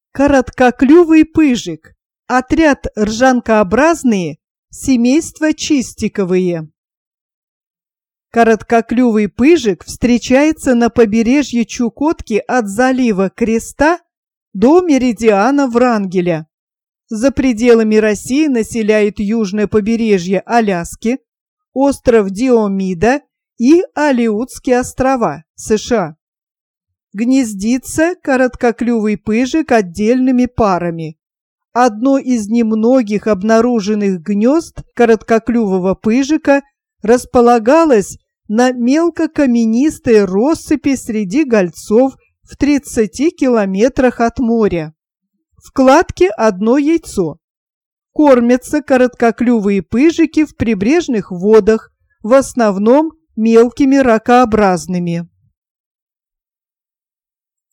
Короткоклювый пыжик. Отряд ржанкообразные, семейство чистиковые. Короткоклювый пыжик встречается на побережье Чукотки от залива Креста до меридиана Врангеля. За пределами России населяет южное побережье Аляски, остров Диомида и Алеутские острова, США. Гнездится короткоклювый пыжик отдельными парами. Одно из немногих обнаруженных гнезд короткоклювого пыжика располагалось на мелкокаменистой россыпи среди гольцов в 30 километрах от моря. В кладке одно яйцо. Кормятся короткоклювые пыжики в прибрежных водах, в основном мелкими ракообразными.